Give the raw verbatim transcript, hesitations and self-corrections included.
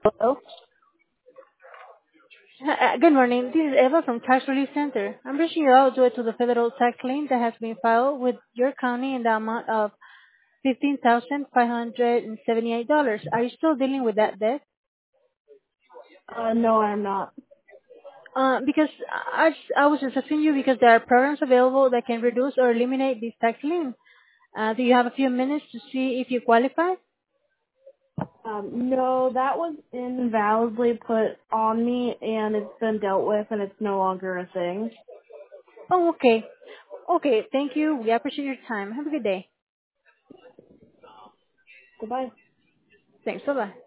Hello? Hi, uh, Good morning. This is Eva from Tax Relief Center. I'm reaching you out due to the federal tax lien that has been filed with your county in the amount of fifteen thousand five hundred seventy-eight dollars. Are you still dealing with that debt? Uh, no, I'm not. Uh, because I, I was just asking you because there are programs available that can reduce or eliminate this tax lien. Uh, do you have a few minutes to see if you qualify? Um, no, that was invalidly put on me, and it's been dealt with, and it's no longer a thing. Oh, okay. Okay, thank you. We appreciate your time. Have a good day. Goodbye. Thanks. Bye-bye.